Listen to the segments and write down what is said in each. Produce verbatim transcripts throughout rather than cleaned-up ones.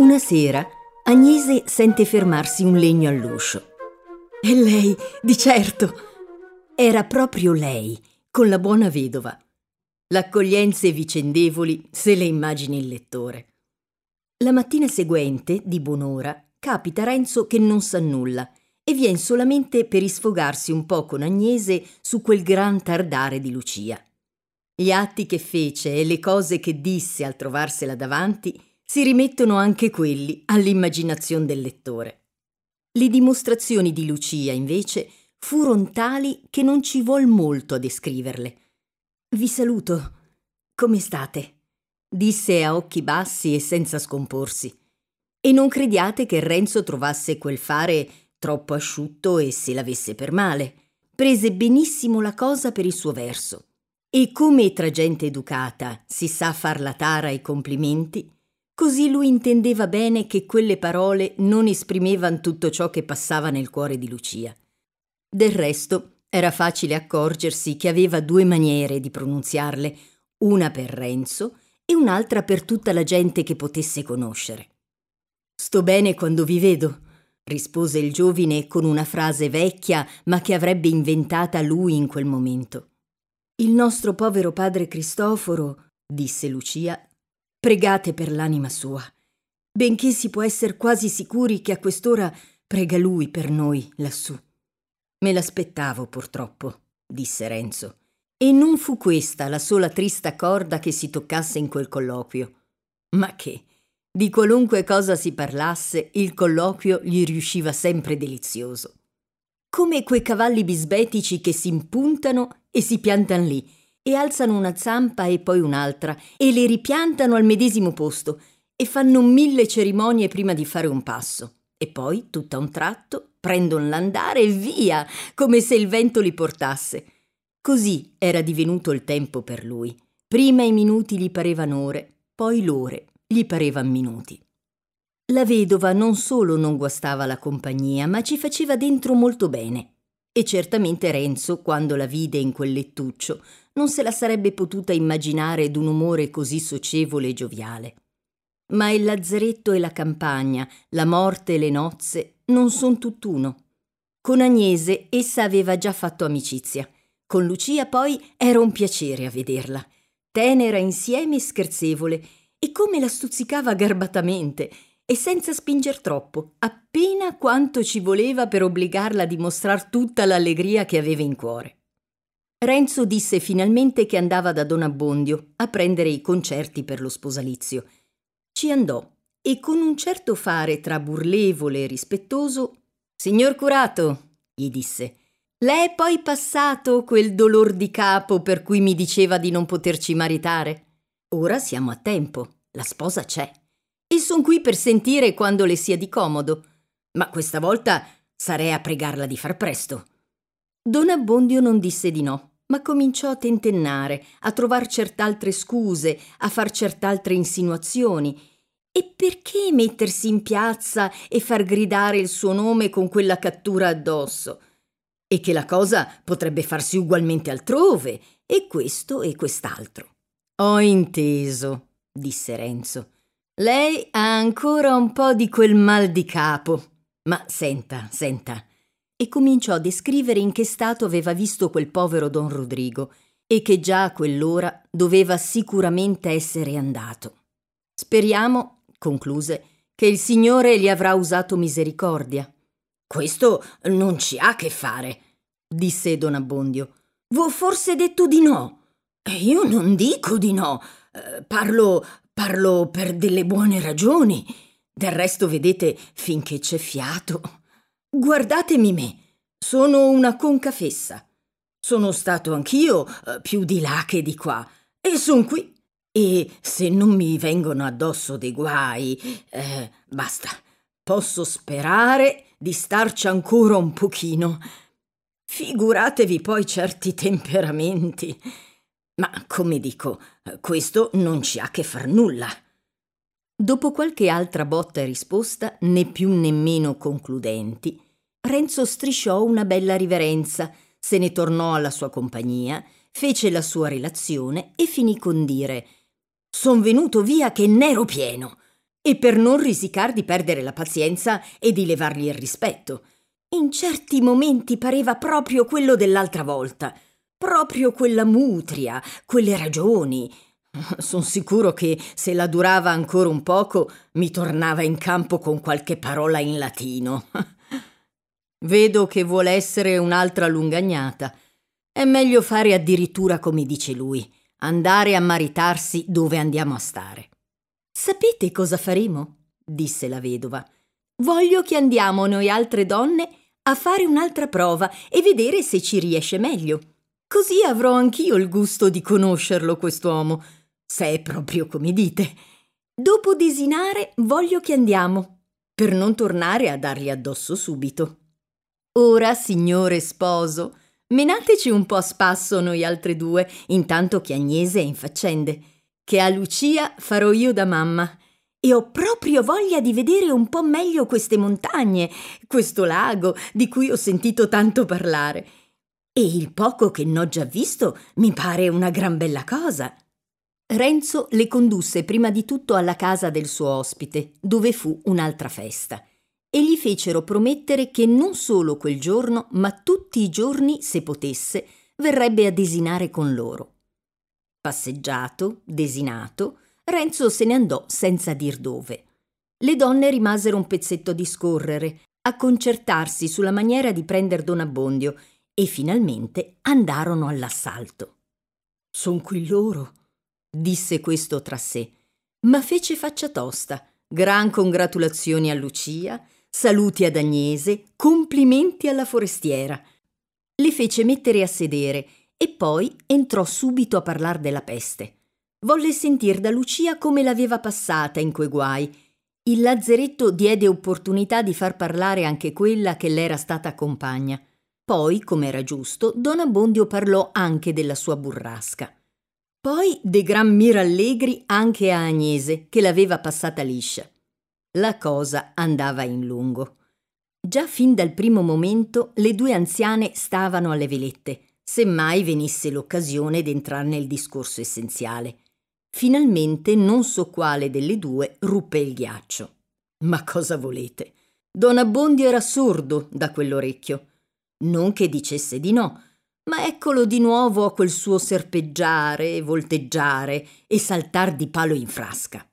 Una sera Agnese sente fermarsi un legno all'uscio. È lei, di certo! Era proprio lei, con la buona vedova. L'accoglienze vicendevoli se le immagini il lettore. La mattina seguente, di buon'ora, capita Renzo che non sa nulla e vien solamente per isfogarsi un po' con Agnese su quel gran tardare di Lucia. Gli atti che fece e le cose che disse al trovarsela davanti si rimettono anche quelli all'immaginazione del lettore. Le dimostrazioni di Lucia, invece, furono tali che non ci vuol molto a descriverle. «Vi saluto. Come state?» disse a occhi bassi e senza scomporsi. E non crediate che Renzo trovasse quel fare troppo asciutto e se l'avesse per male. Prese benissimo la cosa per il suo verso. E come tra gente educata si sa far la tara ai complimenti, così lui intendeva bene che quelle parole non esprimevano tutto ciò che passava nel cuore di Lucia. Del resto era facile accorgersi che aveva due maniere di pronunziarle, una per Renzo e un'altra per tutta la gente che potesse conoscere. «Sto bene quando vi vedo», rispose il giovine con una frase vecchia ma che avrebbe inventata lui in quel momento. «Il nostro povero padre Cristoforo», disse Lucia, «pregate per l'anima sua, benché si può essere quasi sicuri che a quest'ora prega lui per noi lassù». «Me l'aspettavo purtroppo», disse Renzo, e non fu questa la sola trista corda che si toccasse in quel colloquio. Ma che, di qualunque cosa si parlasse, il colloquio gli riusciva sempre delizioso. Come quei cavalli bisbetici che si impuntano e si piantano lì, e alzano una zampa e poi un'altra, e le ripiantano al medesimo posto, e fanno mille cerimonie prima di fare un passo, e poi, tutto a un tratto, prendono l'andare e via, come se il vento li portasse. Così era divenuto il tempo per lui. Prima i minuti gli parevano ore, poi l'ore gli parevan minuti. La vedova non solo non guastava la compagnia, ma ci faceva dentro molto bene. E certamente Renzo, quando la vide in quel lettuccio, non se la sarebbe potuta immaginare d'un umore così socievole e gioviale. Ma il lazzaretto e la campagna, la morte e le nozze non son tutt'uno. Con Agnese essa aveva già fatto amicizia. Con Lucia poi era un piacere a vederla. Tenera insieme e scherzevole, e come la stuzzicava garbatamente, e senza spinger troppo, appena quanto ci voleva per obbligarla a dimostrar tutta l'allegria che aveva in cuore. Renzo disse finalmente che andava da Don Abbondio a prendere i concerti per lo sposalizio. Ci andò e con un certo fare tra burlevole e rispettoso: «Signor curato», gli disse, «lei è poi passato quel dolor di capo per cui mi diceva di non poterci maritare? Ora siamo a tempo, la sposa c'è, e son qui per sentire quando le sia di comodo, ma questa volta sarei a pregarla di far presto». Don Abbondio non disse di no, ma cominciò a tentennare, a trovar cert'altre scuse, a far cert'altre insinuazioni. E perché mettersi in piazza e far gridare il suo nome con quella cattura addosso? E che la cosa potrebbe farsi ugualmente altrove, e questo e quest'altro. «Ho inteso», disse Renzo. «Lei ha ancora un po' di quel mal di capo. Ma senta, senta». E cominciò a descrivere in che stato aveva visto quel povero Don Rodrigo e che già a quell'ora doveva sicuramente essere andato. «Speriamo», concluse, «che il Signore gli avrà usato misericordia». «Questo non ci ha che fare», disse Don Abbondio. «V'ho forse detto di no?» «Io non dico di no, eh, parlo, parlo per delle buone ragioni. Del resto, vedete, finché c'è fiato. Guardatemi me, sono una conca fessa. Sono stato anch'io eh, più di là che di qua, e son qui. E se non mi vengono addosso dei guai, eh, basta, posso sperare di starci ancora un pochino. Figuratevi poi certi temperamenti. Ma, come dico, questo non ci ha che far nulla». Dopo qualche altra botta e risposta, né più né meno concludenti, Renzo strisciò una bella riverenza, se ne tornò alla sua compagnia, fece la sua relazione e finì con dire: «Son venuto via che n'ero pieno. e per non risicar di perdere la pazienza e di levargli il rispetto. In certi momenti pareva proprio quello dell'altra volta, proprio quella mutria, quelle ragioni. Son sicuro che se la durava ancora un poco mi tornava in campo con qualche parola in latino. Vedo che vuole essere un'altra lungagnata. È meglio fare addirittura come dice lui, andare a maritarsi dove andiamo a stare. Sapete cosa faremo? Disse la vedova. Voglio che andiamo noi altre donne a fare un'altra prova e vedere se ci riesce meglio. Così avrò anch'io il gusto di conoscerlo quest'uomo, se è proprio come dite. Dopo desinare voglio che andiamo, per non tornare a dargli addosso subito. Ora, signore sposo, menateci un po' a spasso noi altre due, intanto che Agnese è in faccende, che a Lucia farò io da mamma, e ho proprio voglia di vedere un po' meglio queste montagne, questo lago di cui ho sentito tanto parlare. E il poco che n'ho già visto mi pare una gran bella cosa. Renzo le condusse prima di tutto alla casa del suo ospite, dove fu un'altra festa, e gli fecero promettere che non solo quel giorno, ma tutti i giorni, se potesse, verrebbe a desinare con loro. Passeggiato, desinato, Renzo se ne andò senza dir dove. Le donne rimasero un pezzetto a discorrere, a concertarsi sulla maniera di prender Don Abbondio, e finalmente andarono all'assalto. «Son qui loro», disse questo tra sé, ma fece faccia tosta, gran congratulazioni a Lucia, saluti ad Agnese, complimenti alla forestiera. Le fece mettere a sedere e poi entrò subito a parlar della peste. Volle sentir da Lucia come l'aveva passata in quei guai. Il lazzeretto diede opportunità di far parlare anche quella che l'era stata compagna. Poi, come era giusto, Don Abbondio parlò anche della sua burrasca. Poi de gran mirallegri anche a Agnese, che l'aveva passata liscia. La cosa andava in lungo. Già fin dal primo momento le due anziane stavano alle velette, se mai venisse l'occasione d'entrar nel discorso essenziale. Finalmente non so quale delle due ruppe il ghiaccio. Ma cosa volete? Don Abbondio era sordo da quell'orecchio. Non che dicesse di no, ma eccolo di nuovo a quel suo serpeggiare, volteggiare e saltar di palo in frasca.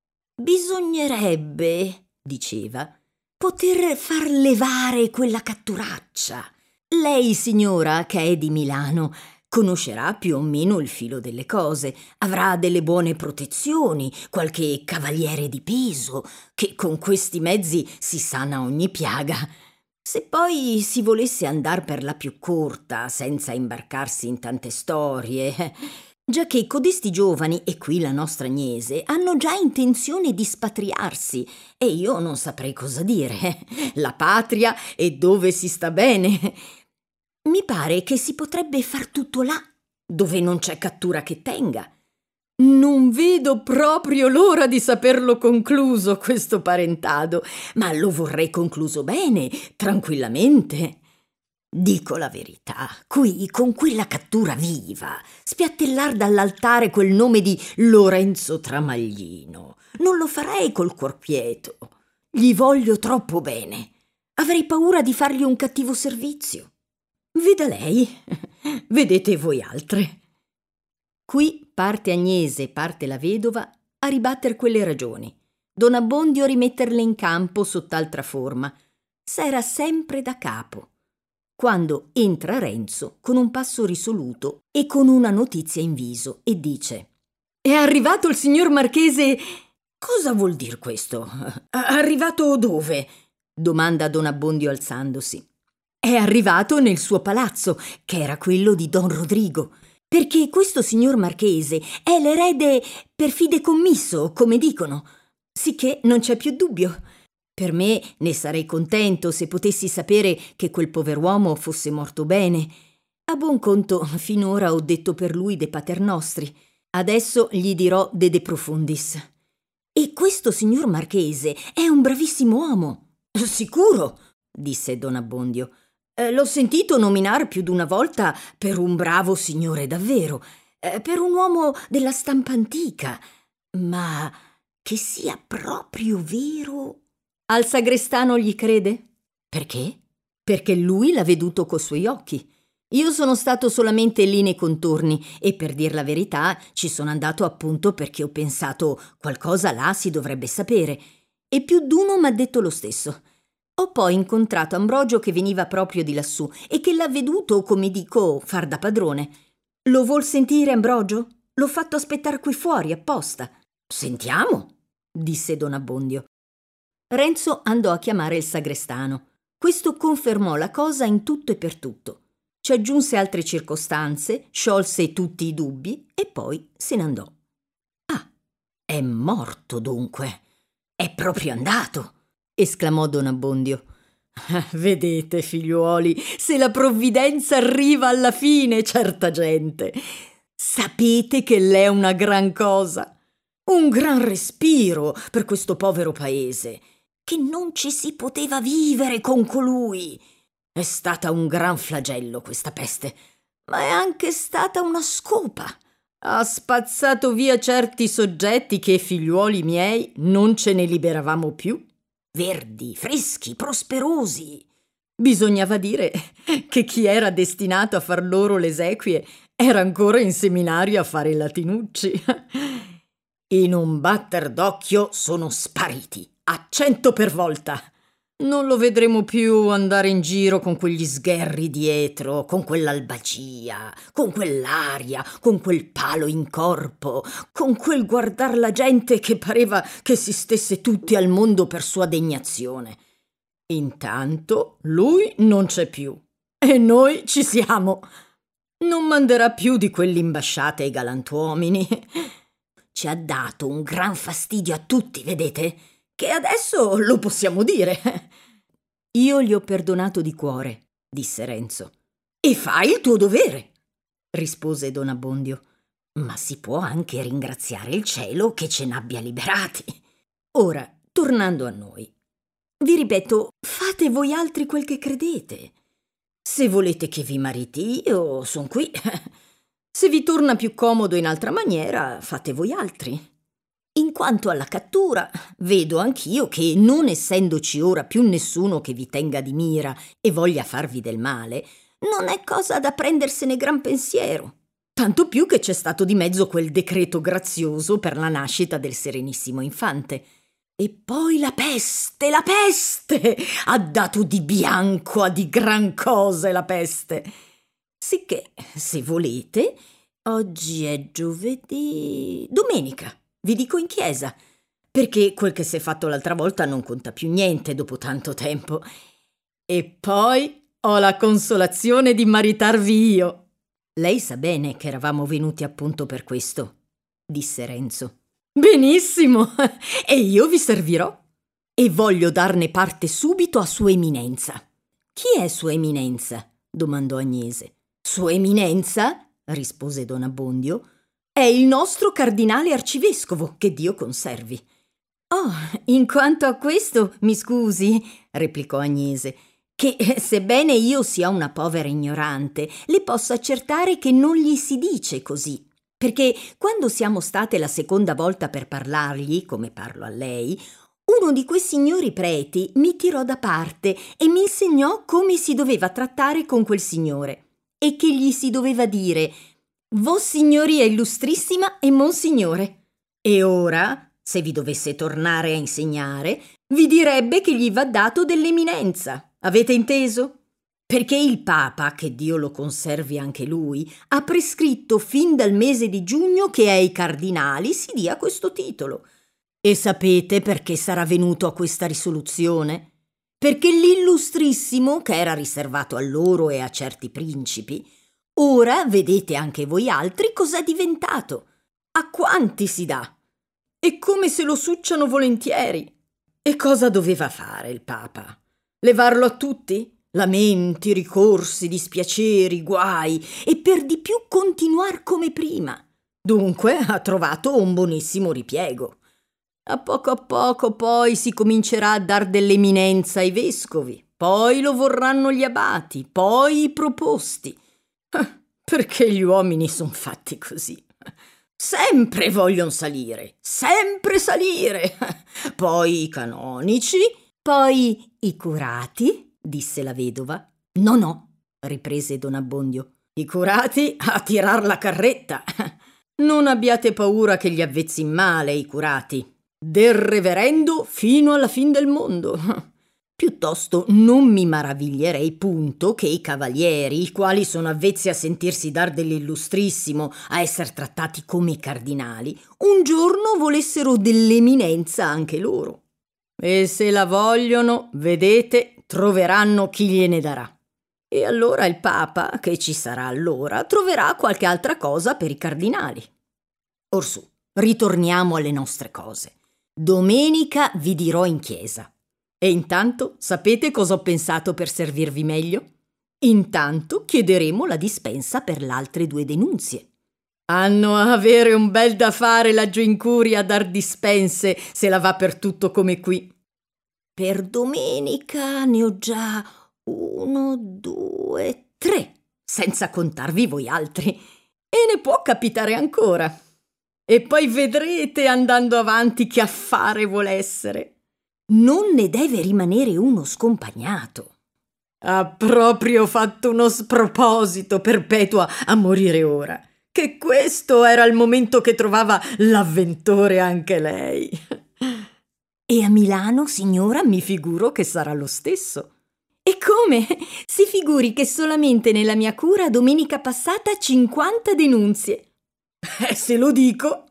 «Bisognerebbe», diceva, «poter far levare quella catturaccia. Lei, signora, che è di Milano, conoscerà più o meno il filo delle cose, avrà delle buone protezioni, qualche cavaliere di peso, che con questi mezzi si sana ogni piaga. Se poi si volesse andar per la più corta, senza imbarcarsi in tante storie, giacché codesti giovani, e qui la nostra Agnese, hanno già intenzione di spatriarsi, e io non saprei cosa dire. La patria è dove si sta bene. Mi pare che si potrebbe far tutto là, dove non c'è cattura che tenga. Non vedo proprio l'ora di saperlo concluso, questo parentado, ma lo vorrei concluso bene, tranquillamente. Dico la verità, qui, con quella cattura viva, spiattellar dall'altare quel nome di Lorenzo Tramaglino, non lo farei col cuor quieto. Gli voglio troppo bene. Avrei paura di fargli un cattivo servizio. Veda lei, vedete voi altre». Qui parte Agnese e parte la vedova a ribatter quelle ragioni. Don Abbondio a rimetterle in campo sott'altra forma. S'era sempre da capo. Quando entra Renzo con un passo risoluto e con una notizia in viso e dice: «È arrivato il signor Marchese». «Cosa vuol dir questo? Arrivato dove?» domanda Don Abbondio alzandosi. «È arrivato nel suo palazzo, che era quello di Don Rodrigo, perché questo signor Marchese è l'erede per fidecommisso, come dicono, sicché non c'è più dubbio. Per me ne sarei contento se potessi sapere che quel pover'uomo fosse morto bene. A buon conto, finora ho detto per lui de paternostri, adesso gli dirò de de profundis. E questo signor Marchese è un bravissimo uomo». «Sicuro», disse Don Abbondio. Eh, l'ho sentito nominar più d'una volta per un bravo signore davvero, eh, per un uomo della stampa antica. Ma che sia proprio vero. Al sagrestano gli crede? Perché? Perché lui l'ha veduto coi suoi occhi. Io sono stato solamente lì nei contorni e, per dir la verità, ci sono andato appunto perché ho pensato qualcosa là si dovrebbe sapere, e più d'uno m'ha detto lo stesso. Ho poi incontrato Ambrogio che veniva proprio di lassù e che l'ha veduto, come dico, far da padrone. Lo vuol sentire Ambrogio? L'ho fatto aspettare qui fuori apposta. Sentiamo, disse don Abbondio. Renzo andò a chiamare il sagrestano. Questo confermò la cosa in tutto e per tutto. Ci aggiunse altre circostanze, sciolse tutti i dubbi e poi se ne andò. Ah, è morto dunque. È proprio andato, esclamò don Abbondio. Vedete, figliuoli, se la provvidenza arriva alla fine, certa gente. Sapete che l'è una gran cosa, un gran respiro per questo povero paese, che non ci si poteva vivere con colui. È stata un gran flagello questa peste, ma è anche stata una scopa. Ha spazzato via certi soggetti che, figliuoli miei, non ce ne liberavamo più. Verdi, freschi, prosperosi. Bisognava dire che chi era destinato a far loro le esequie era ancora in seminario a fare i latinucci. In un batter d'occhio sono spariti, a cento per volta. Non lo vedremo più andare in giro con quegli sgherri dietro, con quell'albagia, con quell'aria, con quel palo in corpo, con quel guardar la gente che pareva che si stesse tutti al mondo per sua degnazione. Intanto lui non c'è più e noi ci siamo. Non manderà più di quell'imbasciate ai galantuomini. Ci ha dato un gran fastidio a tutti, vedete? Che adesso lo possiamo dire. Io gli ho perdonato di cuore, disse Renzo. E fai il tuo dovere, rispose don Abbondio. Ma si può anche ringraziare il cielo che ce n'abbia liberati. Ora, tornando a noi, vi ripeto, fate voi altri quel che credete. Se volete che vi mariti io, son qui. Se vi torna più comodo in altra maniera, fate voi altri. In quanto alla cattura, vedo anch'io che, non essendoci ora più nessuno che vi tenga di mira e voglia farvi del male, non è cosa da prendersene gran pensiero. Tanto più che c'è stato di mezzo quel decreto grazioso per la nascita del Serenissimo Infante. E poi la peste, la peste! Ha dato di bianco a di gran cose la peste. Sicché, se volete, oggi è giovedì... domenica. Vi dico in chiesa, perché quel che si è fatto l'altra volta non conta più niente dopo tanto tempo. E poi ho la consolazione di maritarvi io. Lei sa bene che eravamo venuti appunto per questo, disse Renzo. Benissimo, e io vi servirò. E voglio darne parte subito a Sua Eminenza. Chi è Sua Eminenza? Domandò Agnese. Sua Eminenza, rispose don Abbondio, è il nostro cardinale arcivescovo, che Dio conservi. Oh, in quanto a questo, mi scusi, replicò Agnese, che sebbene io sia una povera ignorante, le posso accertare che non gli si dice così, perché quando siamo state la seconda volta per parlargli, come parlo a lei, uno di quei signori preti mi tirò da parte e mi insegnò come si doveva trattare con quel signore, e che gli si doveva dire Vossignoria illustrissima e Monsignore. E ora, se vi dovesse tornare a insegnare, vi direbbe che gli va dato dell'eminenza. Avete inteso? Perché il Papa, che Dio lo conservi anche lui, ha prescritto fin dal mese di giugno che ai cardinali si dia questo titolo. E sapete perché sarà venuto a questa risoluzione? Perché l'illustrissimo, che era riservato a loro e a certi principi, ora vedete anche voi altri cos'è diventato. A quanti si dà? E come se lo succiano volentieri. E cosa doveva fare il Papa? Levarlo a tutti? Lamenti, ricorsi, dispiaceri, guai, e per di più continuar come prima. Dunque ha trovato un buonissimo ripiego. A poco a poco poi si comincerà a dar dell'eminenza ai vescovi, poi lo vorranno gli abati, poi i proposti. Perché gli uomini son fatti così. Sempre vogliono salire, sempre salire. Poi i canonici, poi i curati, disse la vedova. No, no, riprese don Abbondio, i curati a tirar la carretta. Non abbiate paura che gli avvezzin male i curati. Del reverendo fino alla fin del mondo. Piuttosto non mi maraviglierei punto che i cavalieri, i quali sono avvezzi a sentirsi dar dell'illustrissimo, a essere trattati come i cardinali, un giorno volessero dell'eminenza anche loro. E se la vogliono, vedete, troveranno chi gliene darà. E allora il Papa, che ci sarà allora, troverà qualche altra cosa per i cardinali. Orsù, ritorniamo alle nostre cose. Domenica vi dirò in chiesa. E intanto sapete cosa ho pensato per servirvi meglio? Intanto chiederemo la dispensa per le altre due denunzie. Hanno a avere un bel da fare laggiù in curia a dar dispense se la va per tutto come qui. Per domenica ne ho già uno, due, tre, senza contarvi voi altri. E ne può capitare ancora. E poi vedrete andando avanti che affare vuol essere. Non ne deve rimanere uno scompagnato. Ha proprio fatto uno sproposito perpetua a morire ora, che questo era il momento che trovava l'avventore anche lei. E a Milano, signora, mi figuro che sarà lo stesso. E come? Si figuri che solamente nella mia cura domenica passata cinquanta denunzie. Eh, se lo dico.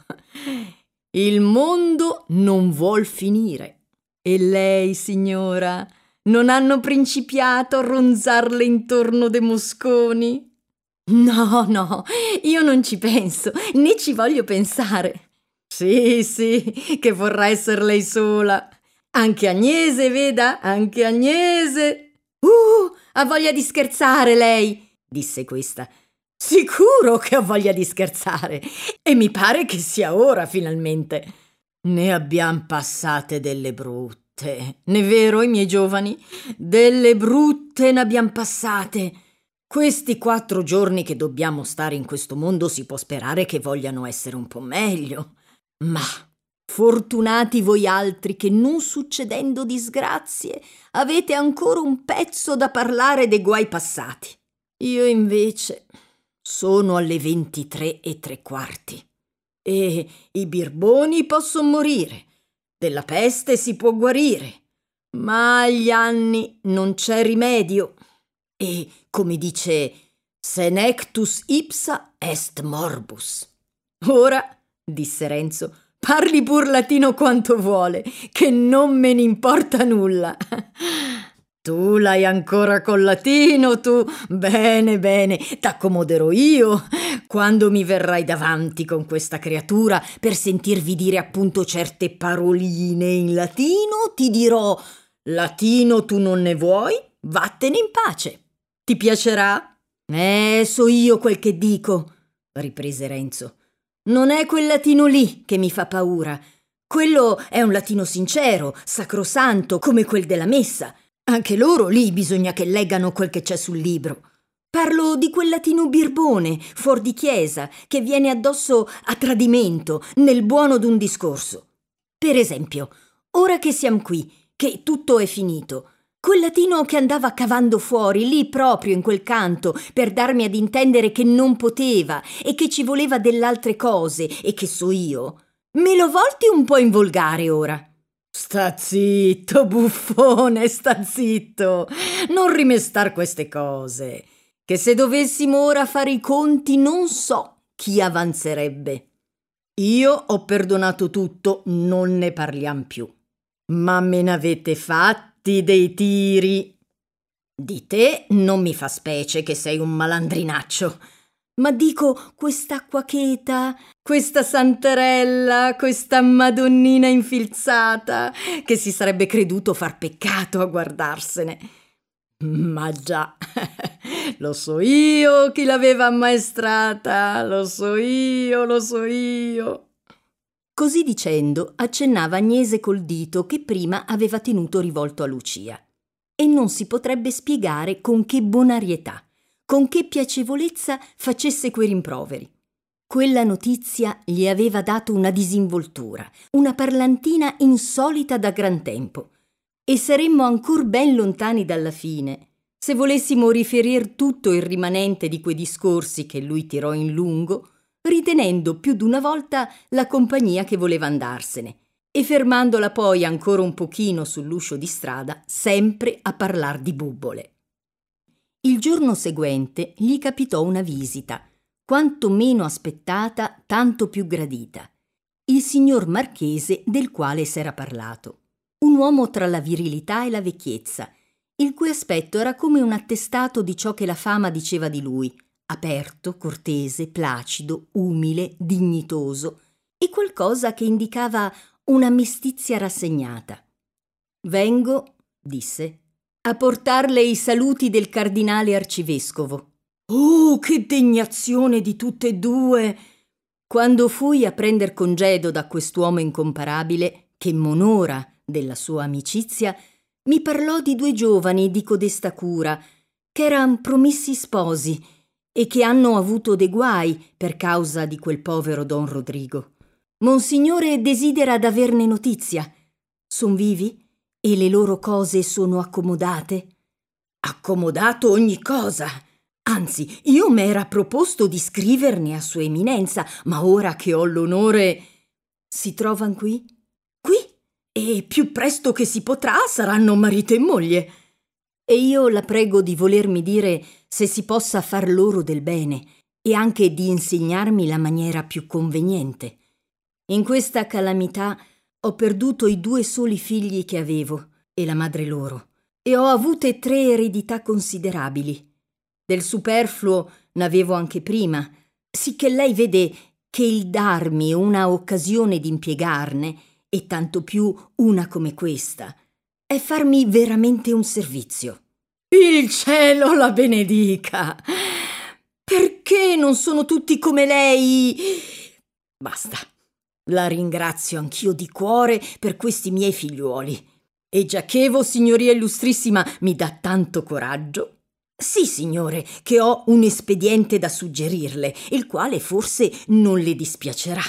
Il mondo non vuol finire. E lei, signora, non hanno principiato a ronzarle intorno de mosconi? No, no, io non ci penso, né ci voglio pensare. Sì, sì, che vorrà essere lei sola. Anche Agnese, veda, anche Agnese. Uh, ha voglia di scherzare lei, disse questa. Sicuro che ho voglia di scherzare, e mi pare che sia ora finalmente. Ne abbiam passate delle brutte, n'è vero, i miei giovani? Delle brutte ne abbiam passate. Questi quattro giorni che dobbiamo stare in questo mondo si può sperare che vogliano essere un po' meglio. Ma fortunati voi altri che, non succedendo disgrazie, avete ancora un pezzo da parlare dei guai passati. Io invece sono alle ventitré e tre quarti. E i birboni possono morire, della peste si può guarire, ma agli anni non c'è rimedio. E, come dice, senectus ipsa est morbus. Ora, disse Renzo, parli pur latino quanto vuole, che non me ne importa nulla. Tu l'hai ancora col latino, tu? Bene, bene, t'accomoderò io quando mi verrai davanti con questa creatura per sentirvi dire appunto certe paroline in latino. Ti dirò: latino tu non ne vuoi? Vattene in pace. Ti piacerà? Eh, so io quel che dico, riprese Renzo. Non è quel latino lì che mi fa paura. Quello è un latino sincero, sacrosanto, come quel della messa. Anche loro lì bisogna che leggano quel che c'è sul libro. Parlo di quel latino birbone, fuor di chiesa, che viene addosso a tradimento, nel buono d'un discorso. Per esempio, ora che siamo qui, che tutto è finito, quel latino che andava cavando fuori, lì proprio in quel canto, per darmi ad intendere che non poteva e che ci voleva dell'altre cose e che so io, me lo volti un po' in volgare ora. Sta zitto, buffone, sta zitto, non rimestar queste cose, che se dovessimo ora fare i conti non so chi avanzerebbe. Io ho perdonato tutto, non ne parliam più. Ma me n'avete fatti dei tiri. Di te non mi fa specie che sei un malandrinaccio. Ma dico, quest'acqua cheta, questa santarella, questa madonnina infilzata, che si sarebbe creduto far peccato a guardarsene. Ma già, lo so io chi l'aveva ammaestrata, lo so io, lo so io. Così dicendo, accennava Agnese col dito che prima aveva tenuto rivolto a Lucia. E non si potrebbe spiegare con che bonarietà, con che piacevolezza facesse quei rimproveri. Quella notizia gli aveva dato una disinvoltura, una parlantina insolita da gran tempo, e saremmo ancor ben lontani dalla fine se volessimo riferir tutto il rimanente di quei discorsi che lui tirò in lungo, ritenendo più d'una volta la compagnia che voleva andarsene e fermandola poi ancora un pochino sull'uscio di strada, sempre a parlar di bubbole. Il giorno seguente gli capitò una visita, quanto meno aspettata, tanto più gradita. Il signor Marchese del quale s'era parlato. Un uomo tra la virilità e la vecchiezza, il cui aspetto era come un attestato di ciò che la fama diceva di lui, aperto, cortese, placido, umile, dignitoso, e qualcosa che indicava una mestizia rassegnata. «Vengo», disse, «a portarle i saluti del cardinale arcivescovo». «Oh, che degnazione di tutte e due!» Quando fui a prender congedo da quest'uomo incomparabile, che m'onora della sua amicizia, mi parlò di due giovani di codesta cura, che eran promessi sposi e che hanno avuto de guai per causa di quel povero don Rodrigo. Monsignore desidera d'averne notizia. Son vivi? E le loro cose sono accomodate? Accomodato ogni cosa. Anzi, io m'era proposto di scriverne a sua eminenza, ma ora che ho l'onore... Si trovan qui? Qui? E più presto che si potrà saranno marito e moglie. E io la prego di volermi dire se si possa far loro del bene e anche di insegnarmi la maniera più conveniente. In questa calamità ho perduto i due soli figli che avevo e la madre loro, e ho avute tre eredità considerabili. Del superfluo n'avevo anche prima, sicché lei vede che il darmi una occasione di impiegarne, e tanto più una come questa, è farmi veramente un servizio. Il cielo la benedica! Perché non sono tutti come lei? Basta. La ringrazio anch'io di cuore per questi miei figliuoli. E giacché Vossignoria Illustrissima mi dà tanto coraggio, sì, signore, che ho un espediente da suggerirle, il quale forse non le dispiacerà.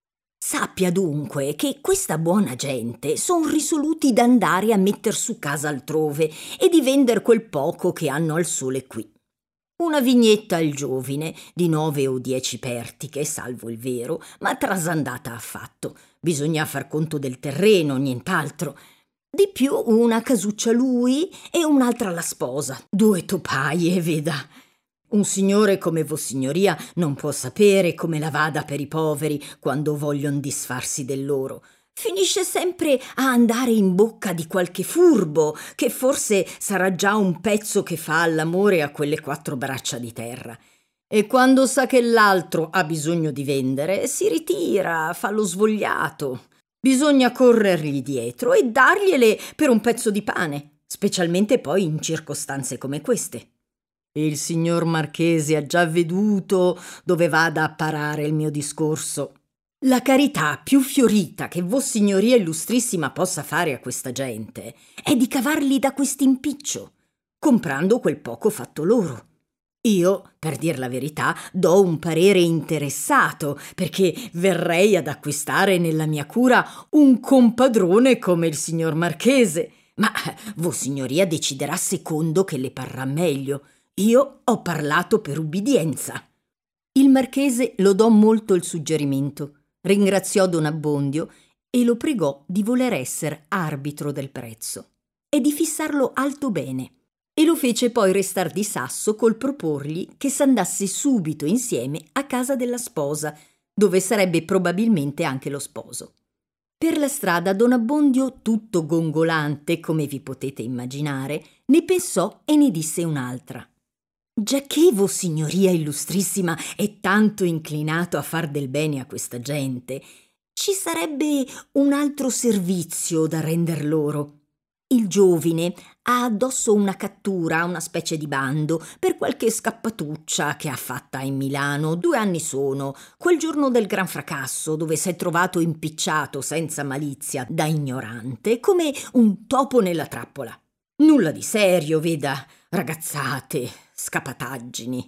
Sappia dunque che questa buona gente son risoluti d'andare a metter su casa altrove e di vender quel poco che hanno al sole qui. Una vignetta al giovine di nove o dieci pertiche, salvo il vero, ma trasandata affatto. Bisogna far conto del terreno, nient'altro. Di più una casuccia lui e un'altra la sposa. Due topaie, veda. Un signore come Vossignoria non può sapere come la vada per i poveri quando voglion disfarsi del loro. Finisce sempre a andare in bocca di qualche furbo, che forse sarà già un pezzo che fa all'amore a quelle quattro braccia di terra. E quando sa che l'altro ha bisogno di vendere, si ritira, fa lo svogliato. Bisogna corrergli dietro e dargliele per un pezzo di pane, specialmente poi in circostanze come queste. Il signor Marchese ha già veduto dove vada a parare il mio discorso. La carità più fiorita che Vossignoria Illustrissima possa fare a questa gente è di cavarli da quest'impiccio, comprando quel poco fatto loro. Io, per dir la verità, do un parere interessato, perché verrei ad acquistare nella mia cura un compadrone come il signor Marchese, ma Vossignoria deciderà secondo che le parrà meglio. Io ho parlato per ubbidienza. Il Marchese lodò molto il suggerimento, ringraziò Don Abbondio e lo pregò di voler essere arbitro del prezzo e di fissarlo alto bene, e lo fece poi restar di sasso col proporgli che s'andasse subito insieme a casa della sposa, dove sarebbe probabilmente anche lo sposo. Per la strada Don Abbondio, tutto gongolante, come vi potete immaginare, ne pensò e ne disse un'altra. Giacché Vossignoria Illustrissima è tanto inclinato a far del bene a questa gente, ci sarebbe un altro servizio da render loro. Il giovine ha addosso una cattura, una specie di bando, per qualche scappatuccia che ha fatta in Milano, due anni sono, quel giorno del gran fracasso, dove s'è trovato impicciato senza malizia da ignorante, come un topo nella trappola. Nulla di serio, veda, ragazzate, scapataggini.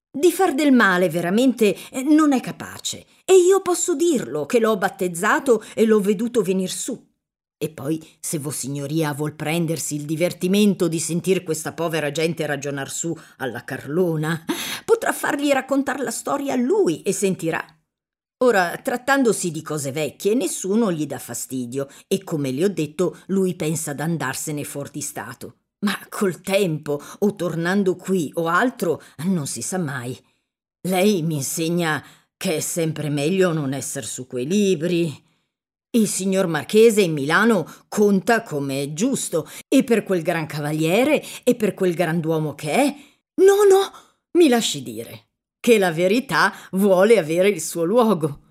Di far del male veramente non è capace, e io posso dirlo che l'ho battezzato e l'ho veduto venir su. E poi, se Vossignoria vuol prendersi il divertimento di sentir questa povera gente ragionar su alla Carlona, potrà fargli raccontar la storia a lui e sentirà. Ora, trattandosi di cose vecchie, nessuno gli dà fastidio e, come le ho detto, lui pensa ad andarsene fuor di stato. Ma col tempo, o tornando qui o altro, non si sa mai. Lei mi insegna che è sempre meglio non esser su quei libri. Il signor Marchese in Milano conta come è giusto, e per quel gran cavaliere e per quel grand'uomo che è. No, no, mi lasci dire che la verità vuole avere il suo luogo.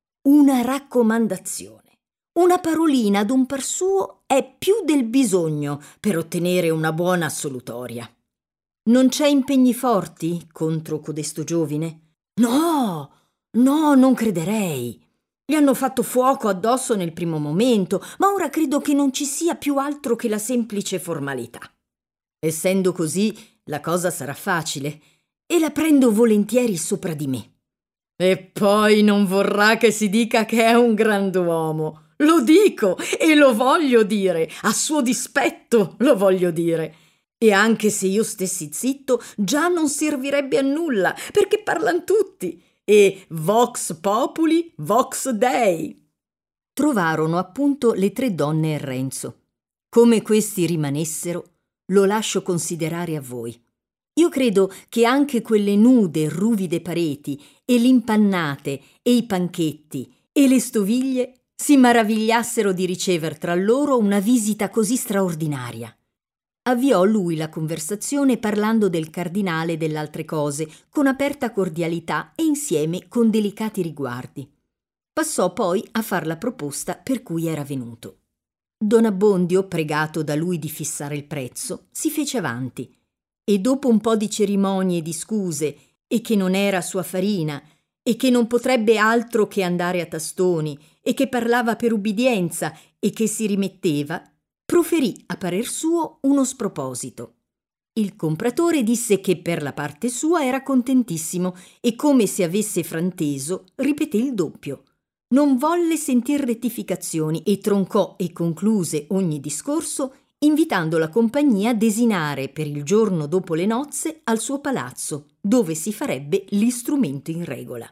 Una raccomandazione, una parolina ad un par suo è più del bisogno per ottenere una buona assolutoria. Non c'è impegni forti contro codesto giovine? No, no, non crederei. Gli hanno fatto fuoco addosso nel primo momento, ma ora credo che non ci sia più altro che la semplice formalità. Essendo così, la cosa sarà facile e la prendo volentieri sopra di me. E poi non vorrà che si dica che è un grand'uomo. Lo dico e lo voglio dire, a suo dispetto lo voglio dire. E anche se io stessi zitto, già non servirebbe a nulla, perché parlan tutti. E vox populi, vox dei. Trovarono appunto le tre donne e Renzo. Come questi rimanessero, lo lascio considerare a voi. Io credo che anche quelle nude, ruvide pareti e l'impannate e i panchetti e le stoviglie si maravigliassero di ricever tra loro una visita così straordinaria. Avviò lui la conversazione parlando del cardinale e delle altre cose, con aperta cordialità e insieme con delicati riguardi. Passò poi a far la proposta per cui era venuto. Don Abbondio, pregato da lui di fissare il prezzo, si fece avanti e dopo un po' di cerimonie e di scuse, e che non era sua farina, e che non potrebbe altro che andare a tastoni, e che parlava per ubbidienza e che si rimetteva, proferì a parer suo uno sproposito. Il compratore disse che per la parte sua era contentissimo e, come se avesse franteso, ripeté il doppio. Non volle sentir rettificazioni e troncò e concluse ogni discorso invitando la compagnia a desinare per il giorno dopo le nozze al suo palazzo, dove si farebbe l'istrumento in regola.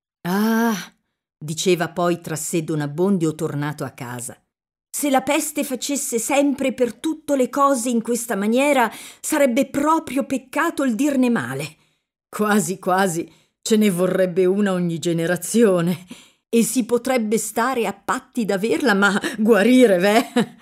Ah, diceva poi tra sé Don Abbondio tornato a casa, se la peste facesse sempre per tutte le cose in questa maniera, sarebbe proprio peccato il dirne male. Quasi quasi ce ne vorrebbe una ogni generazione, e si potrebbe stare a patti d'averla, ma guarire, veh?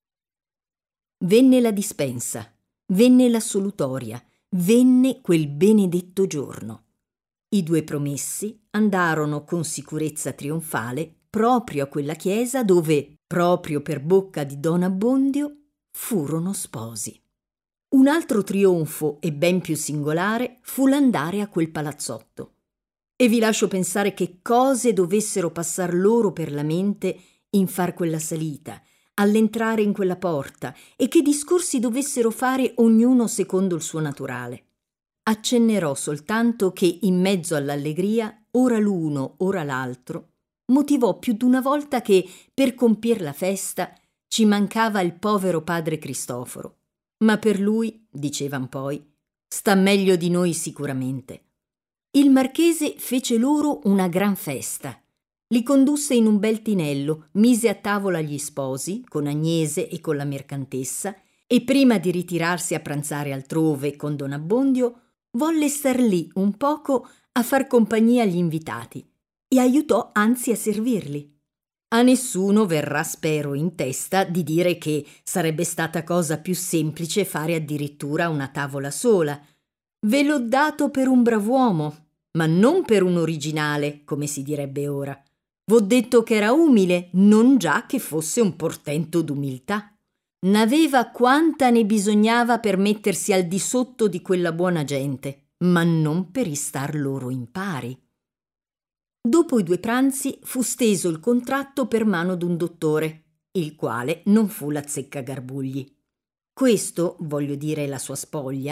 Venne la dispensa, venne l'assolutoria, venne quel benedetto giorno. I due promessi andarono con sicurezza trionfale proprio a quella chiesa dove, proprio per bocca di Don Abbondio, furono sposi. Un altro trionfo, e ben più singolare, fu l'andare a quel palazzotto. E vi lascio pensare che cose dovessero passar loro per la mente in far quella salita, all'entrare in quella porta, e che discorsi dovessero fare ognuno secondo il suo naturale. Accennerò soltanto che in mezzo all'allegria, ora l'uno, ora l'altro, motivò più d'una volta che per compir la festa ci mancava il povero padre Cristoforo. Ma per lui, dicevan poi, sta meglio di noi sicuramente. Il marchese fece loro una gran festa. Li condusse in un bel tinello, mise a tavola gli sposi, con Agnese e con la mercantessa, e prima di ritirarsi a pranzare altrove con Don Abbondio, volle star lì un poco a far compagnia agli invitati e aiutò anzi a servirli. A nessuno verrà, spero, in testa di dire che sarebbe stata cosa più semplice fare addirittura una tavola sola. Ve l'ho dato per un brav'uomo, ma non per un originale, come si direbbe ora. V'ho detto che era umile, non già che fosse un portento d'umiltà. N'aveva quanta ne bisognava per mettersi al di sotto di quella buona gente, ma non per istar loro in pari. Dopo i due pranzi fu steso il contratto per mano d'un dottore, il quale non fu l'Azzeccagarbugli. Questo, voglio dire la sua spoglia,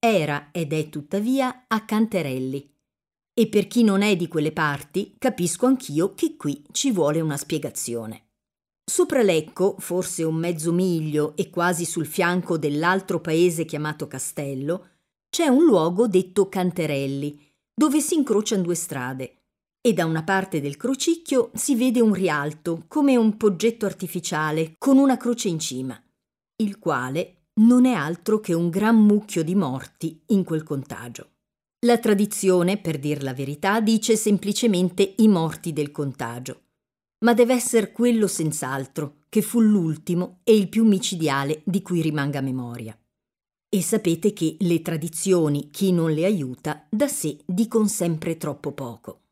era ed è tuttavia a Canterelli. E per chi non è di quelle parti, capisco anch'io che qui ci vuole una spiegazione. Sopra Lecco, forse un mezzo miglio e quasi sul fianco dell'altro paese chiamato Castello, c'è un luogo detto Canterelli, dove si incrociano due strade, e da una parte del crocicchio si vede un rialto, come un poggetto artificiale, con una croce in cima, il quale non è altro che un gran mucchio di morti in quel contagio. La tradizione, per dir la verità, dice semplicemente i morti del contagio, ma deve essere quello senz'altro, che fu l'ultimo e il più micidiale di cui rimanga memoria. E sapete che le tradizioni, chi non le aiuta, da sé dicon sempre troppo poco.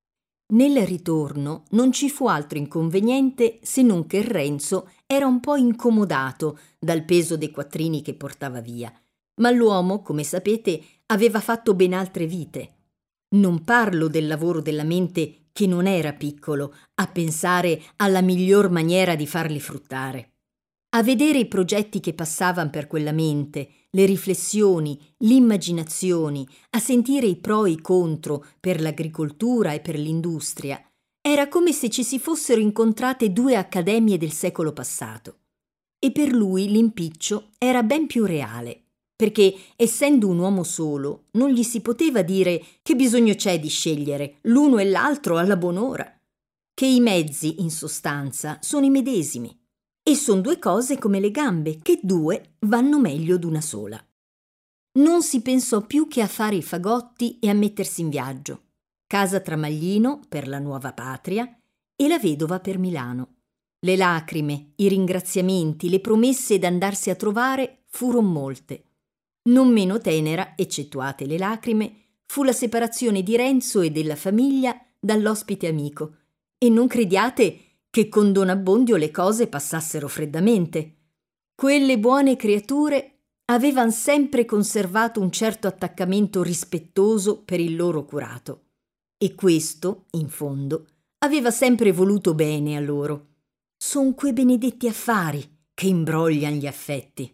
Nel ritorno non ci fu altro inconveniente se non che Renzo era un po' incomodato dal peso dei quattrini che portava via, ma l'uomo, come sapete, aveva fatto ben altre vite. Non parlo del lavoro della mente che non era piccolo, a pensare alla miglior maniera di farli fruttare. A vedere i progetti che passavan per quella mente, le riflessioni, l'immaginazione, a sentire i pro e i contro per l'agricoltura e per l'industria, era come se ci si fossero incontrate due accademie del secolo passato. E per lui l'impiccio era ben più reale, perché, essendo un uomo solo, non gli si poteva dire che bisogno c'è di scegliere l'uno e l'altro alla buon'ora, che i mezzi, in sostanza, sono i medesimi, e son due cose come le gambe, che due vanno meglio d'una sola. Non si pensò più che a fare i fagotti e a mettersi in viaggio. Casa Tramaglino per la nuova patria e la vedova per Milano. Le lacrime, i ringraziamenti, le promesse d'andarsi a trovare furon molte. Non meno tenera, eccettuate le lacrime, fu la separazione di Renzo e della famiglia dall'ospite amico. E non crediate che con Don Abbondio le cose passassero freddamente. Quelle buone creature avevan sempre conservato un certo attaccamento rispettoso per il loro curato. E questo, in fondo, aveva sempre voluto bene a loro. Son quei benedetti affari che imbroglian gli affetti.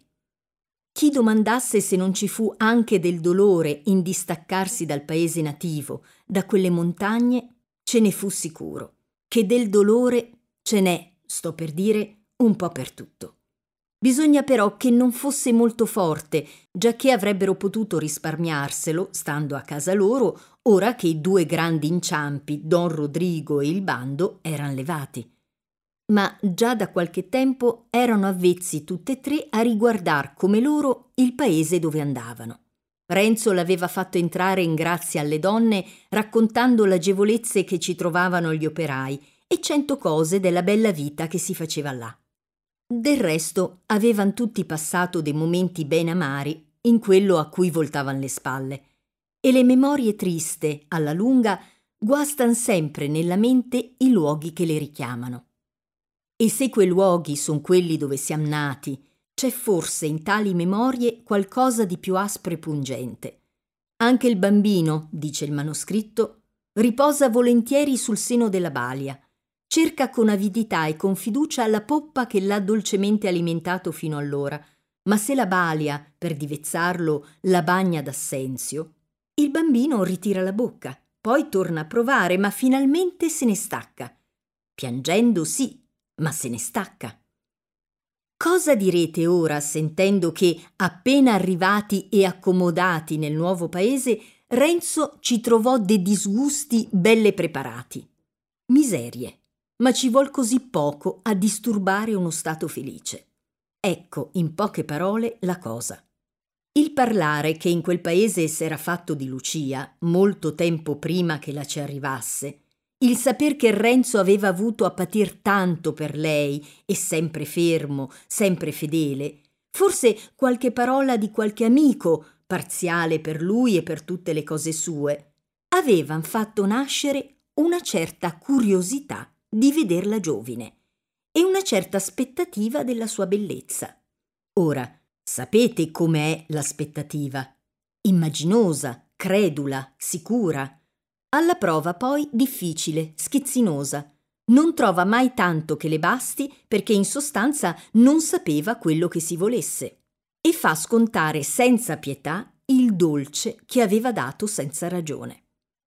Chi domandasse se non ci fu anche del dolore in distaccarsi dal paese nativo, da quelle montagne, ce ne fu sicuro, che del dolore ce n'è, sto per dire, un po' per tutto. Bisogna però che non fosse molto forte, giacché avrebbero potuto risparmiarselo, stando a casa loro, ora che i due grandi inciampi, Don Rodrigo e il bando, eran levati. Ma già da qualche tempo erano avvezzi tutte e tre a riguardar come loro il paese dove andavano. Renzo l'aveva fatto entrare in grazia alle donne raccontando l'agevolezze che ci trovavano gli operai e cento cose della bella vita che si faceva là. Del resto avevan tutti passato dei momenti ben amari in quello a cui voltavan le spalle, e le memorie triste, alla lunga, guastan sempre nella mente i luoghi che le richiamano. E se quei luoghi son quelli dove siam nati, c'è forse in tali memorie qualcosa di più aspro e pungente. Anche il bambino, dice il manoscritto, riposa volentieri sul seno della balia, cerca con avidità e con fiducia la poppa che l'ha dolcemente alimentato fino allora, ma se la balia, per divezzarlo, la bagna d'assenzio, il bambino ritira la bocca, poi torna a provare, ma finalmente se ne stacca. Piangendo sì, ma se ne stacca. Cosa direte ora sentendo che, appena arrivati e accomodati nel nuovo paese, Renzo ci trovò dei disgusti belle preparati? Miserie, ma ci vuol così poco a disturbare uno stato felice. Ecco, in poche parole, la cosa. Il parlare che in quel paese s'era fatto di Lucia, molto tempo prima che la ci arrivasse, il saper che Renzo aveva avuto a patir tanto per lei e sempre fermo, sempre fedele, forse qualche parola di qualche amico, parziale per lui e per tutte le cose sue, avevan fatto nascere una certa curiosità di vederla giovine e una certa aspettativa della sua bellezza. Ora, sapete com'è l'aspettativa? Immaginosa, credula, sicura. Alla prova poi difficile, schizzinosa. Non trova mai tanto che le basti perché in sostanza non sapeva quello che si volesse. E fa scontare senza pietà il dolce che aveva dato senza ragione.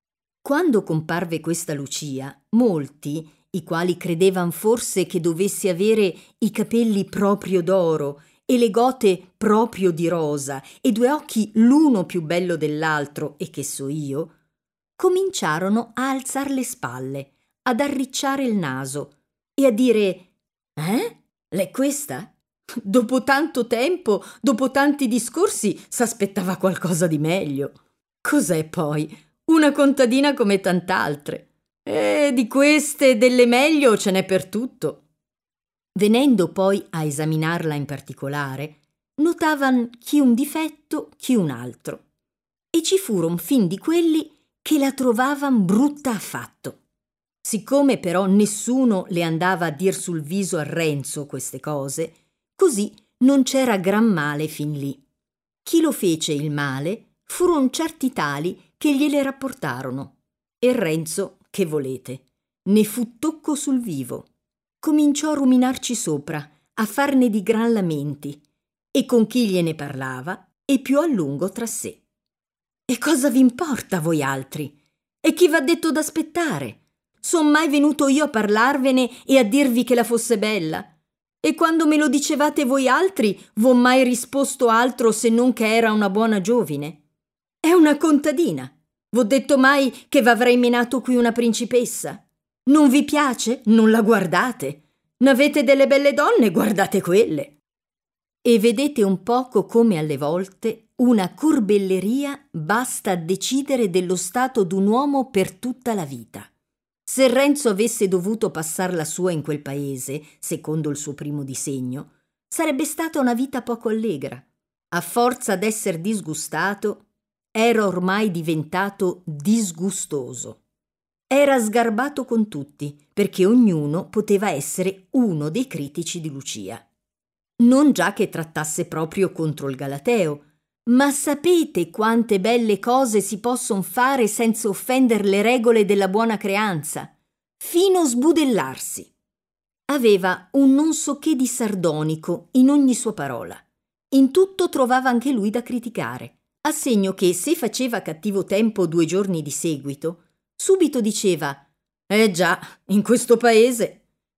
Quando comparve questa Lucia, molti, i quali credevan forse che dovesse avere i capelli proprio d'oro e le gote proprio di rosa e due occhi l'uno più bello dell'altro e che so io, cominciarono a alzar le spalle, ad arricciare il naso e a dire «Eh? L'è questa?» Dopo tanto tempo, dopo tanti discorsi, s'aspettava qualcosa di meglio. Cos'è poi? Una contadina come tant'altre. E di queste e delle meglio ce n'è per tutto. Venendo poi a esaminarla in particolare, notavan chi un difetto, chi un altro. E ci furon fin di quelli che la trovavan brutta affatto. Siccome però nessuno le andava a dir sul viso a Renzo queste cose, così non c'era gran male fin lì. Chi lo fece il male furon certi tali che gliele rapportarono. E Renzo, che volete, ne fu tocco sul vivo. Cominciò a ruminarci sopra, a farne di gran lamenti, e con chi gliene parlava, e più a lungo tra sé. E cosa v'importa a voi altri? E chi v'ha detto d'aspettare? Son mai venuto io a parlarvene e a dirvi che la fosse bella? E quando me lo dicevate voi altri, v'ho mai risposto altro se non che era una buona giovine? È una contadina. V'ho detto mai che v'avrei menato qui una principessa? Non vi piace? Non la guardate. N'avete delle belle donne? Guardate quelle. E vedete un poco come alle volte una corbelleria basta a decidere dello stato d'un uomo per tutta la vita. Se Renzo avesse dovuto passar la sua in quel paese, secondo il suo primo disegno, sarebbe stata una vita poco allegra. A forza d'esser disgustato, era ormai diventato disgustoso. Era sgarbato con tutti, perché ognuno poteva essere uno dei critici di Lucia. Non già che trattasse proprio contro il Galateo, ma sapete quante belle cose si posson fare senza offender le regole della buona creanza, fino sbudellarsi. Aveva un non so che di sardonico in ogni sua parola. In tutto trovava anche lui da criticare, a segno che se faceva cattivo tempo due giorni di seguito, subito diceva «Eh già, in questo paese».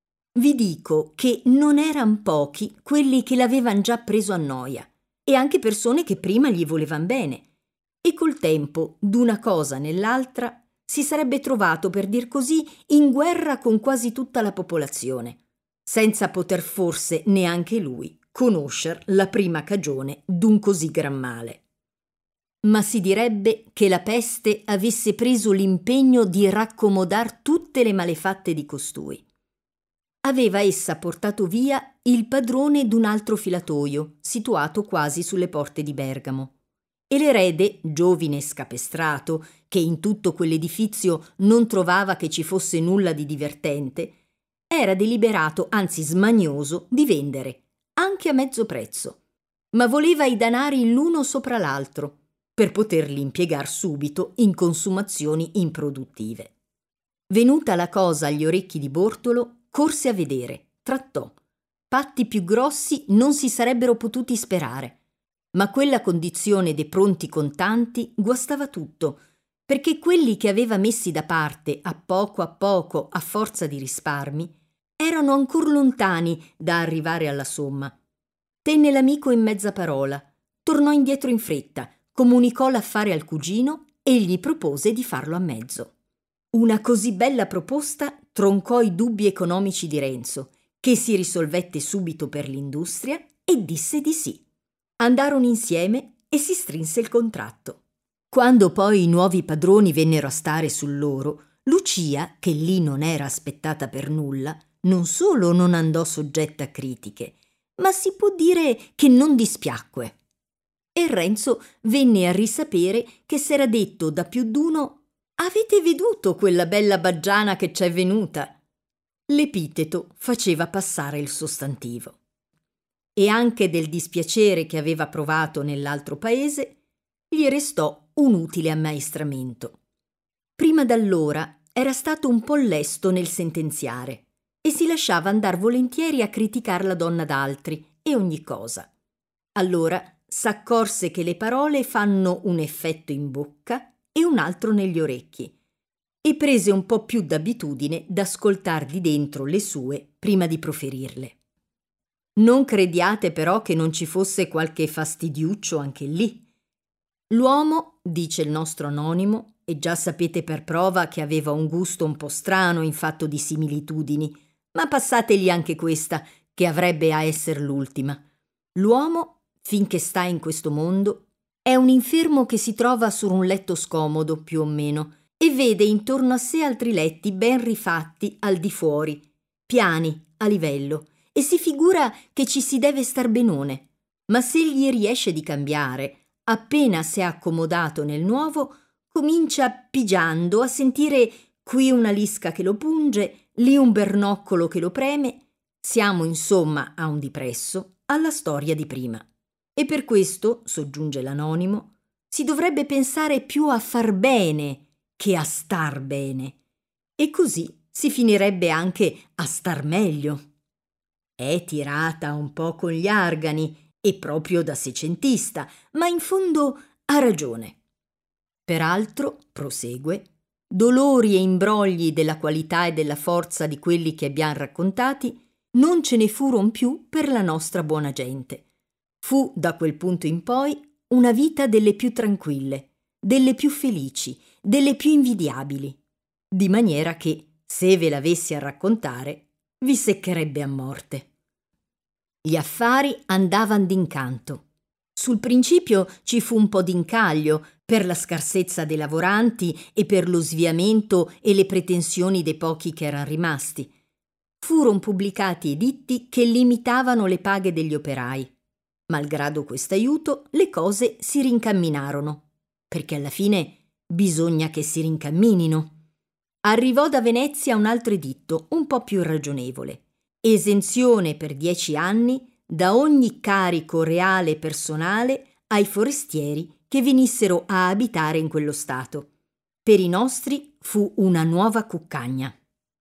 Vi dico che non eran pochi quelli che l'avevan già preso a noia, e anche persone che prima gli volevan bene, e col tempo, d'una cosa nell'altra, si sarebbe trovato, per dir così, in guerra con quasi tutta la popolazione, senza poter forse neanche lui conoscer la prima cagione d'un così gran male. Ma si direbbe che la peste avesse preso l'impegno di raccomodar tutte le malefatte di costui. Aveva essa portato via il padrone d'un altro filatoio, situato quasi sulle porte di Bergamo, e l'erede, giovine scapestrato, che in tutto quell'edifizio non trovava che ci fosse nulla di divertente, era deliberato, anzi smanioso, di vendere, anche a mezzo prezzo, ma voleva i danari l'uno sopra l'altro, per poterli impiegar subito in consumazioni improduttive. Venuta la cosa agli orecchi di Bortolo, corse a vedere, trattò. Patti più grossi non si sarebbero potuti sperare, ma quella condizione dei pronti contanti guastava tutto, perché quelli che aveva messi da parte a poco a poco a forza di risparmi erano ancor lontani da arrivare alla somma. Tenne l'amico in mezza parola, tornò indietro in fretta, comunicò l'affare al cugino e gli propose di farlo a mezzo. Una così bella proposta troncò i dubbi economici di Renzo, che si risolvette subito per l'industria e disse di sì. Andarono insieme e si strinse il contratto. Quando poi i nuovi padroni vennero a stare sul loro, Lucia, che lì non era aspettata per nulla, non solo non andò soggetta a critiche, ma si può dire che non dispiacque. E Renzo venne a risapere che s'era detto da più d'uno «Avete veduto quella bella baggiana che c'è venuta?» L'epiteto faceva passare il sostantivo. E anche del dispiacere che aveva provato nell'altro paese gli restò un utile ammaestramento. Prima d'allora era stato un po' lesto nel sentenziare e si lasciava andar volentieri a criticar la donna d'altri e ogni cosa. Allora s'accorse che le parole fanno un effetto in bocca e un altro negli orecchi e prese un po' più d'abitudine d'ascoltar di dentro le sue prima di proferirle. Non crediate però che non ci fosse qualche fastidiuccio anche lì. L'uomo, dice il nostro anonimo, e già sapete per prova che aveva un gusto un po' strano in fatto di similitudini, ma passategli anche questa, che avrebbe a esser l'ultima. L'uomo, finché sta in questo mondo, è un infermo che si trova su un letto scomodo, più o meno, e vede intorno a sé altri letti ben rifatti al di fuori, piani, a livello, e si figura che ci si deve star benone. Ma se gli riesce di cambiare, appena si è accomodato nel nuovo, comincia pigiando a sentire qui una lisca che lo punge, lì un bernoccolo che lo preme. Siamo insomma a un dipresso alla storia di prima. E per questo, soggiunge l'anonimo, si dovrebbe pensare più a far bene che a star bene. E così si finirebbe anche a star meglio. È tirata un po' con gli argani e proprio da secentista, ma in fondo ha ragione. Peraltro, prosegue, dolori e imbrogli della qualità e della forza di quelli che abbiamo raccontati non ce ne furon più per la nostra buona gente. Fu da quel punto in poi una vita delle più tranquille, delle più felici, delle più invidiabili, di maniera che, se ve l'avessi a raccontare, vi seccherebbe a morte. Gli affari andavan d'incanto. Sul principio ci fu un po' d'incaglio per la scarsezza dei lavoranti e per lo sviamento e le pretensioni dei pochi che eran rimasti. Furono pubblicati editti che limitavano le paghe degli operai. Malgrado quest'aiuto, le cose si rincamminarono, perché alla fine bisogna che si rincamminino. Arrivò da Venezia un altro editto, un po' più ragionevole. Esenzione per dieci anni da ogni carico reale e personale ai forestieri che venissero a abitare in quello stato. Per i nostri fu una nuova cuccagna.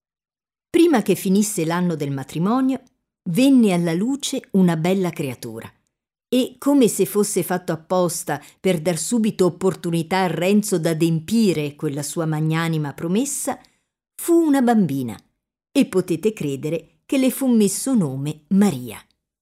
Prima che finisse l'anno del matrimonio, venne alla luce una bella creatura e, come se fosse fatto apposta per dar subito opportunità a Renzo d'adempire quella sua magnanima promessa, fu una bambina e potete credere che le fu messo nome Maria.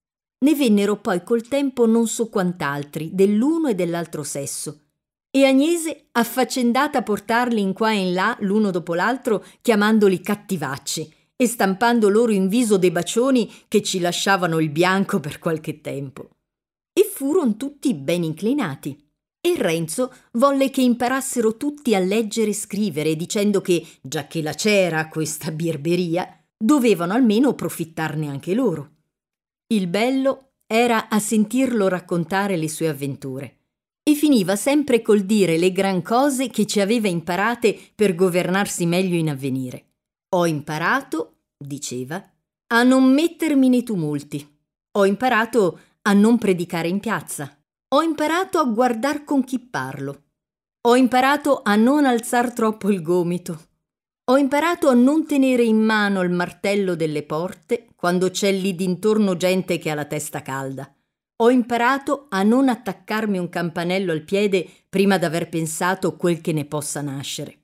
Ne vennero poi col tempo non so quant'altri dell'uno e dell'altro sesso, e Agnese affaccendata a portarli in qua e in là l'uno dopo l'altro, chiamandoli cattivacci e stampando loro in viso dei bacioni che ci lasciavano il bianco per qualche tempo. E furon tutti ben inclinati. E Renzo volle che imparassero tutti a leggere e scrivere, dicendo che, già che la c'era questa birberia, dovevano almeno profittarne anche loro. Il bello era a sentirlo raccontare le sue avventure e finiva sempre col dire le gran cose che ci aveva imparate per governarsi meglio in avvenire. Ho imparato, diceva, a non mettermi nei tumulti. Ho imparato a non predicare in piazza. Ho imparato a guardar con chi parlo. Ho imparato a non alzar troppo il gomito. Ho imparato a non tenere in mano il martello delle porte quando c'è lì d'intorno gente che ha la testa calda. Ho imparato a non attaccarmi un campanello al piede prima d'aver pensato quel che ne possa nascere.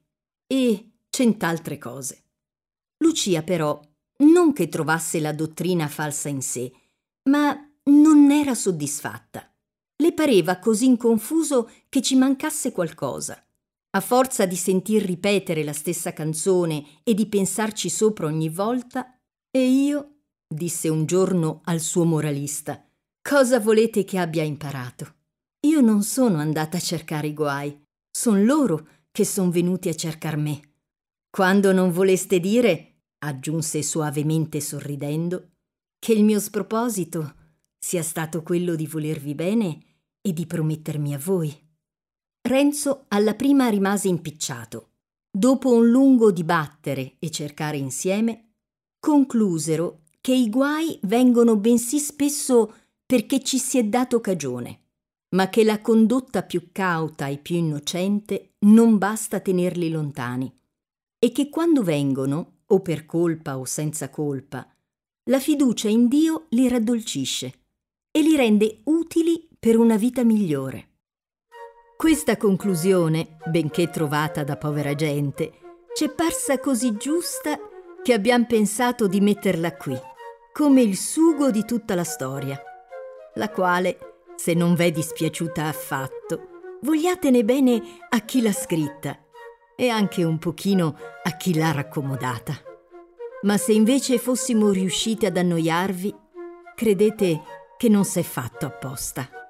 E cent'altre cose. Lucia però non che trovasse la dottrina falsa in sé, ma non era soddisfatta. Le pareva così confuso che ci mancasse qualcosa. A forza di sentir ripetere la stessa canzone e di pensarci sopra ogni volta, e io, disse un giorno al suo moralista, cosa volete che abbia imparato? Io non sono andata a cercare i guai, son loro che son venuti a cercar me. Quando non voleste dire, aggiunse soavemente sorridendo, che il mio sproposito sia stato quello di volervi bene e di promettermi a voi. Renzo alla prima rimase impicciato. Dopo un lungo dibattere e cercare insieme, conclusero che i guai vengono bensì spesso perché ci si è dato cagione, ma che la condotta più cauta e più innocente non basta tenerli lontani, e che quando vengono, o per colpa o senza colpa, la fiducia in Dio li raddolcisce e li rende utili per una vita migliore. Questa conclusione, benché trovata da povera gente, ci è parsa così giusta che abbiamo pensato di metterla qui, come il sugo di tutta la storia, la quale, se non v'è dispiaciuta affatto, vogliatene bene a chi l'ha scritta e anche un pochino a chi l'ha raccomodata. Ma se invece fossimo riusciti ad annoiarvi, credete che non s'è fatto apposta.